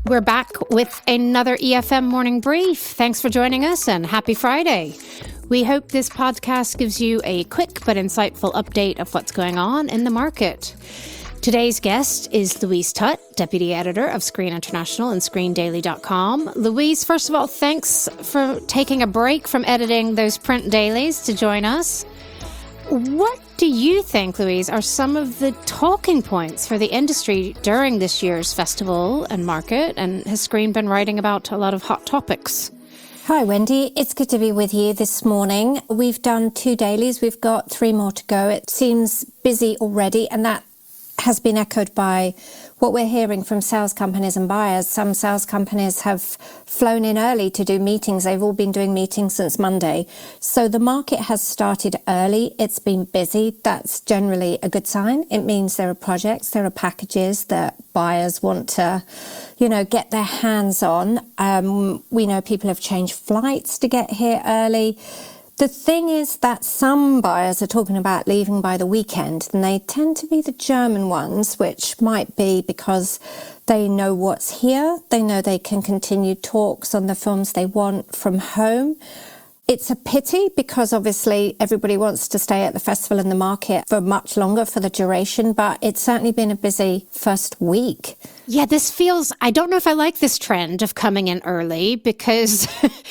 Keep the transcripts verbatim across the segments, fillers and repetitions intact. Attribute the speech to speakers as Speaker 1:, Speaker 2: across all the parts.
Speaker 1: We're back with another E F M Morning Brief. Thanks for joining us and happy Friday. We hope this podcast gives you a quick but insightful update of what's going on in the market. Today's guest is Louise Tutt, Deputy Editor of Screen International and Screen Daily dot com. Louise, first of all, thanks for taking a break from editing those print dailies to join us. What do you think, Louise, are some of the talking points for the industry during this year's festival and market? And has Screen been writing about a lot of hot topics?
Speaker 2: Hi, Wendy. It's good to be with you this morning. We've done two dailies. We've got three more to go. It seems busy already, and that has been echoed by what we're hearing from sales companies and buyers. Some sales companies have flown in early to do meetings. They've all been doing meetings since Monday. So the market has started early. It's been busy. That's generally a good sign. It means there are projects, there are packages that buyers want to, you know, get their hands on. Um, we know people have changed flights to get here early. The thing is that some buyers are talking about leaving by the weekend, and they tend to be the German ones, which might be because they know what's here. They know they can continue talks on the films they want from home. It's a pity because obviously everybody wants to stay at the festival and the market for much longer for the duration, but it's certainly been a busy first week.
Speaker 1: Yeah, this feels, I don't know if I like this trend of coming in early because...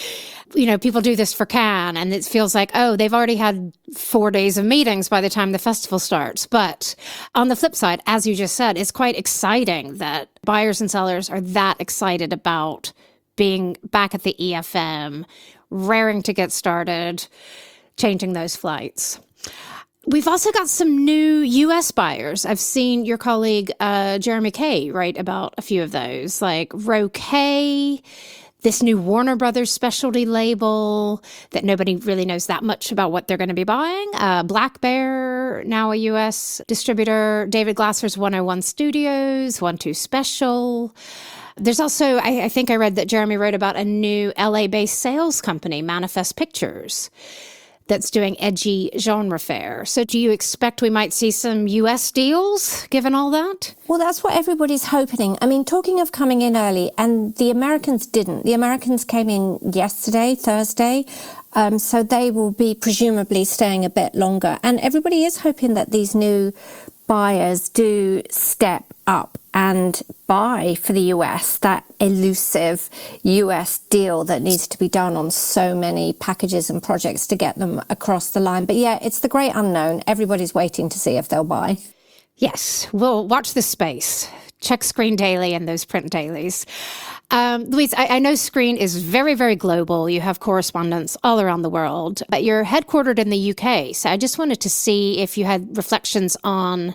Speaker 1: You know, people do this for Cannes, and it feels like, oh, they've already had four days of meetings by the time the festival starts. But on the flip side, as you just said, it's quite exciting that buyers and sellers are that excited about being back at the E F M, raring to get started, changing those flights. We've also got some new U S buyers. I've seen your colleague, uh, Jeremy Kay, write about a few of those, like Roquet, this new Warner Brothers specialty label that nobody really knows that much about what they're going to be buying. Uh, Black Bear, now a U S distributor. David Glasser's one oh one Studios, one two Special. There's also, I, I think I read that Jeremy wrote about a new L A-based sales company, Manifest Pictures, that's doing edgy genre fare. So do you expect we might see some U S deals, given all that?
Speaker 2: Well, that's what everybody's hoping. I mean, talking of coming in early, and the Americans didn't. The Americans came in yesterday, Thursday, um, so they will be presumably staying a bit longer. And everybody is hoping that these new buyers do step up and buy for the U S, that elusive U S deal that needs to be done on so many packages and projects to get them across the line. But yeah, it's the great unknown. Everybody's waiting to see if they'll buy.
Speaker 1: Yes, we'll watch this space. Check Screen Daily and those print dailies. Um, Louise, I, I know Screen is very, very global. You have correspondents all around the world, but you're headquartered in the U K. So I just wanted to see if you had reflections on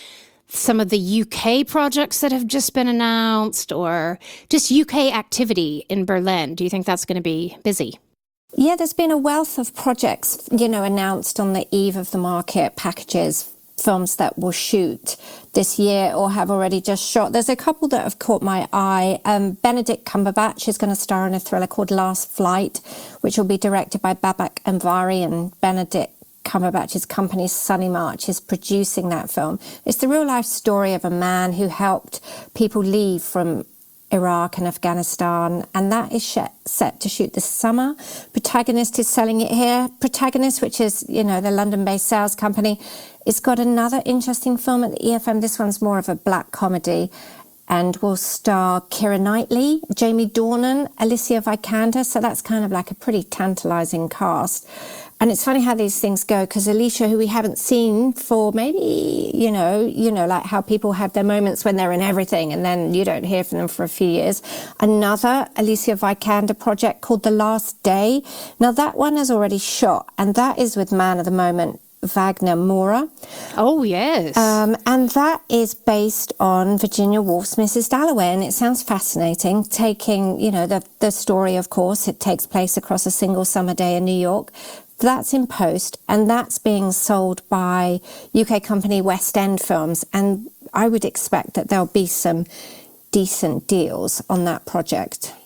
Speaker 1: some of the U K projects that have just been announced, or just U K activity in Berlin. Do you think that's going to be busy?
Speaker 2: Yeah, there's been a wealth of projects, you know, announced on the eve of the market, packages, films that will shoot this year or have already just shot. There's a couple that have caught my eye. Um, Benedict Cumberbatch is going to star in a thriller called Last Flight, which will be directed by Babak Anvari, and Benedict Cumberbatch's company Sunny March is producing that film. It's the real life story of a man who helped people leave from Iraq and Afghanistan, and that is sh- set to shoot this summer. Protagonist is selling it here. Protagonist, which is, you know, the London-based sales company, it's got another interesting film at the E F M. This one's more of a black comedy, and will star Keira Knightley, Jamie Dornan, Alicia Vikander. So that's kind of like a pretty tantalizing cast. And it's funny how these things go, because Alicia, who we haven't seen for maybe, you know, you know, like how people have their moments when they're in everything and then you don't hear from them for a few years. Another Alicia Vikander project called The Last Day. Now that one is already shot, and that is with man of the moment, Wagner Moura.
Speaker 1: Oh, yes.
Speaker 2: Um, and that is based on Virginia Woolf's Missus Dalloway. And it sounds fascinating, taking, you know, the, the story, of course, it takes place across a single summer day in New York. That's in post, and that's being sold by U K company West End Films. And I would expect that there'll be some decent deals on that project.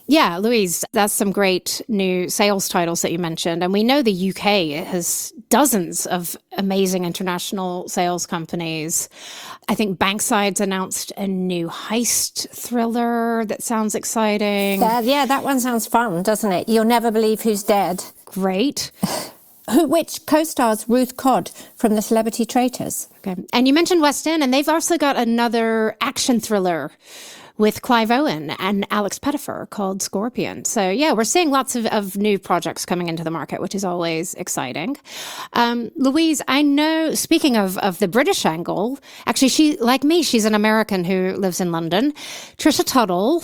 Speaker 1: Yeah, Louise, that's some great new sales titles that you mentioned. And we know the U K has dozens of amazing international sales companies. I think Bankside's announced a new heist thriller that sounds exciting.
Speaker 2: Uh, yeah, that one sounds fun, doesn't it? You'll never believe who's dead.
Speaker 1: Great.
Speaker 2: Who, which co-stars Ruth Codd from The Celebrity Traitors.
Speaker 1: Okay. And you mentioned West End, and they've also got another action thriller with Clive Owen and Alex Pettyfer called Scorpion. So yeah, we're seeing lots of, of new projects coming into the market, which is always exciting. Um, Louise, I know, speaking of, of the British angle, actually she, like me, she's an American who lives in London. Trisha Tuttle,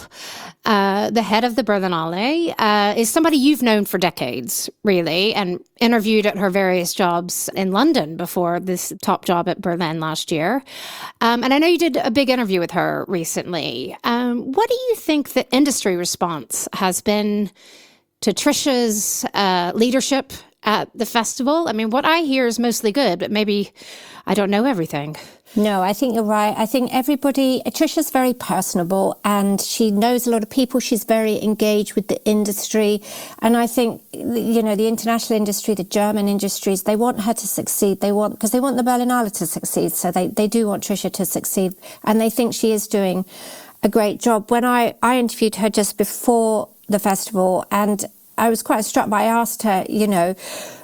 Speaker 1: uh, the head of the Berlinale, uh, is somebody you've known for decades, really, and interviewed at her various jobs in London before this top job at Berlin last year. Um, and I know you did a big interview with her recently. Um, what do you think the industry response has been to Trisha's uh, leadership at the festival? I mean, what I hear is mostly good, but maybe I don't know everything.
Speaker 2: No, I think you're right. I think everybody, Trisha's very personable and she knows a lot of people. She's very engaged with the industry. And I think, you know, the international industry, the German industries, they want her to succeed. They want, because they want the Berlinale to succeed. So they, they do want Trisha to succeed. And they think she is doing a great job. When I, I interviewed her just before the festival, and I was quite struck by, I asked her, you know,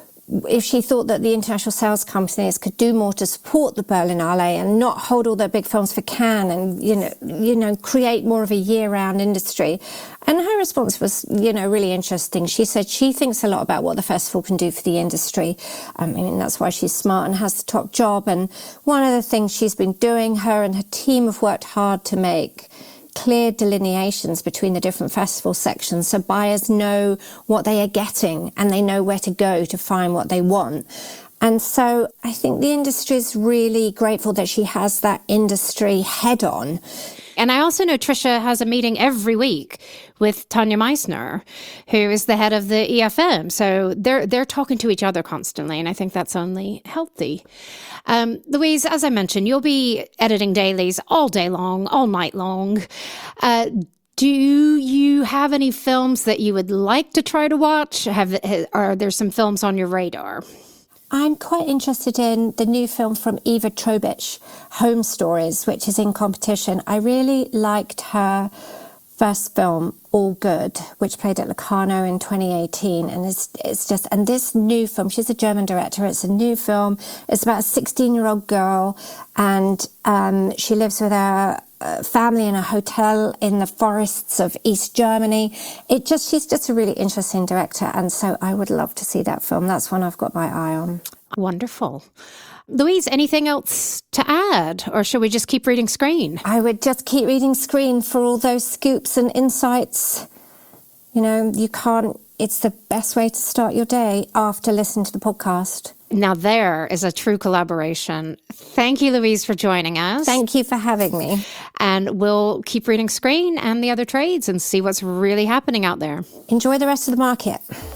Speaker 2: if she thought that the international sales companies could do more to support the Berlinale and not hold all their big films for Cannes and, you know, you know, create more of a year-round industry. And her response was, you know, really interesting. She said she thinks a lot about what the festival can do for the industry. I mean, that's why she's smart and has the top job. And one of the things she's been doing, her and her team have worked hard to make clear delineations between the different festival sections so buyers know what they are getting and they know where to go to find what they want. And so I think the industry is really grateful that she has that industry head on.
Speaker 1: And I also know Trisha has a meeting every week with Tanya Meissner, who is the head of the E F M. So they're they're talking to each other constantly, and I think that's only healthy. Um, Louise, as I mentioned, you'll be editing dailies all day long, all night long. Uh, do you have any films that you would like to try to watch? Have Are there some films on your radar?
Speaker 2: I'm quite interested in the new film from Eva Trobich, Home Stories, which is in competition. I really liked her first film, All Good, which played at Locarno in twenty eighteen. And it's, it's just, and this new film, she's a German director, it's a new film. It's about a sixteen-year-old girl, and um, she lives with her family in a hotel in the forests of East Germany. It just, she's just a really interesting director. And so I would love to see that film. That's one I've got my eye on.
Speaker 1: Wonderful. Louise, anything else to add? Or should we just keep reading Screen?
Speaker 2: I would just keep reading Screen for all those scoops and insights. You know, you can't, it's the best way to start your day after listening to the podcast.
Speaker 1: Now there is a true collaboration. Thank you, Louise, for joining us.
Speaker 2: Thank you for having me.
Speaker 1: And we'll keep reading Screen and the other trades and see what's really happening out there.
Speaker 2: Enjoy the rest of the market.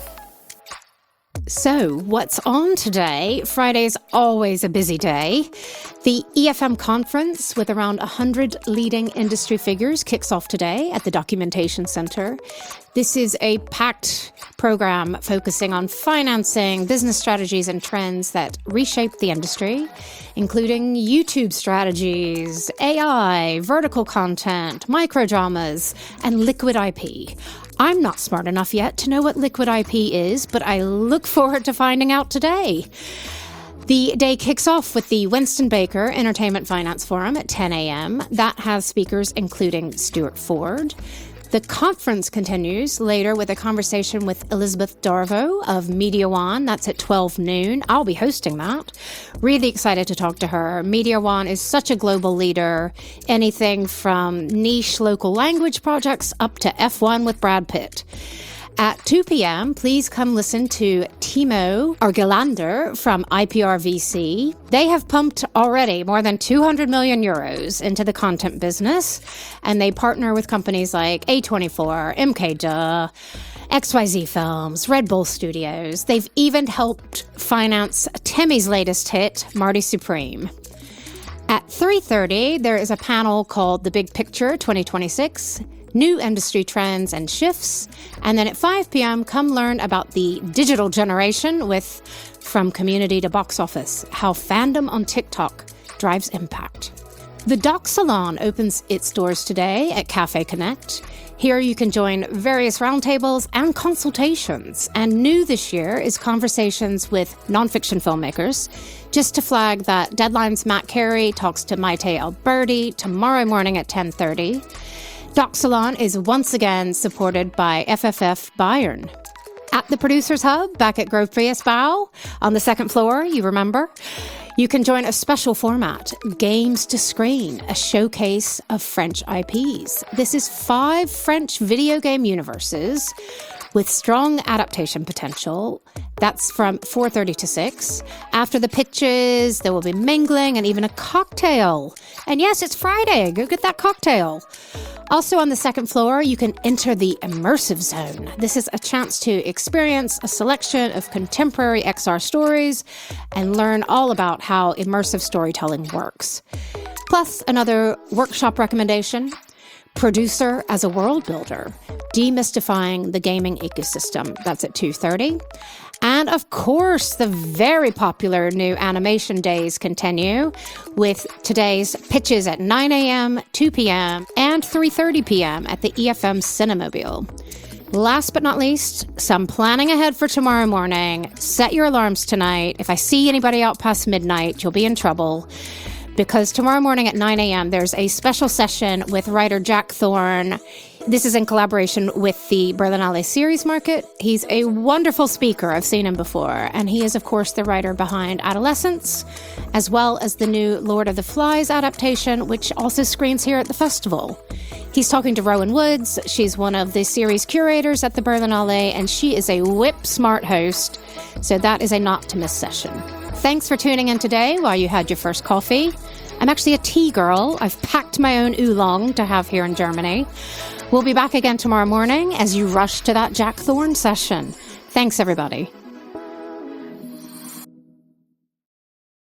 Speaker 1: So, what's on today? Friday's always a busy day. The E F M conference with around one hundred leading industry figures kicks off today at the Documentation Center. This is a packed program focusing on financing, business strategies, and trends that reshape the industry, including YouTube strategies, A I, vertical content, microdramas, and liquid I P. I'm not smart enough yet to know what liquid I P is, but I look forward to finding out today. The day kicks off with the Winston Baker Entertainment Finance Forum at ten a.m. That has speakers including Stuart Ford. The conference continues later with a conversation with Elizabeth Darvo of Media One. That's at twelve noon. I'll be hosting that. Really excited to talk to her. Media One is such a global leader. Anything from niche local language projects up to F one with Brad Pitt. At two p.m., please come listen to Timo Argelander from I P R V C. They have pumped already more than two hundred million euros into the content business, and they partner with companies like A twenty-four, M K D A, X Y Z Films, Red Bull Studios. They've even helped finance Timmy's latest hit, Marty Supreme. At three thirty, there is a panel called The Big Picture twenty twenty-six. new industry trends and shifts. And then at five p.m., come learn about the digital generation with From Community to Box Office, how fandom on TikTok drives impact. The Doc Salon opens its doors today at Cafe Connect. Here you can join various roundtables and consultations. And new this year is conversations with nonfiction filmmakers. Just to flag that Deadline's Matt Carey talks to Maite Alberti tomorrow morning at ten thirty. Doc Salon is once again supported by F F F Bayern. At the Producers Hub, back at Grove Prius-Bau, on the second floor, you remember, you can join a special format, Games to Screen, a showcase of French I Ps. This is five French video game universes with strong adaptation potential. That's from four thirty to six. After the pitches, there will be mingling and even a cocktail. And yes, it's Friday. Go get that cocktail. Also on the second floor, you can enter the Immersive Zone. This is a chance to experience a selection of contemporary X R stories and learn all about how immersive storytelling works. Plus, another workshop recommendation, Producer as a World Builder, Demystifying the Gaming Ecosystem. That's at two thirty. And of course, the very popular new Animation Days continue with today's pitches at nine a.m., two p.m., and three thirty p.m. at the E F M Cinemobile. Last but not least, some planning ahead for tomorrow morning. Set your alarms tonight. If I see anybody out past midnight, you'll be in trouble. Because tomorrow morning at nine a.m., there's a special session with writer Jack Thorne. This is in collaboration with the Berlinale Series Market. He's a wonderful speaker. I've seen him before. And he is, of course, the writer behind Adolescence, as well as the new Lord of the Flies adaptation, which also screens here at the festival. He's talking to Rowan Woods. She's one of the series curators at the Berlinale, and she is a whip-smart host. So that is a not-to-miss session. Thanks for tuning in today while you had your first coffee. I'm actually a tea girl. I've packed my own oolong to have here in Germany. We'll be back again tomorrow morning as you rush to that Jack Thorne session. Thanks, everybody.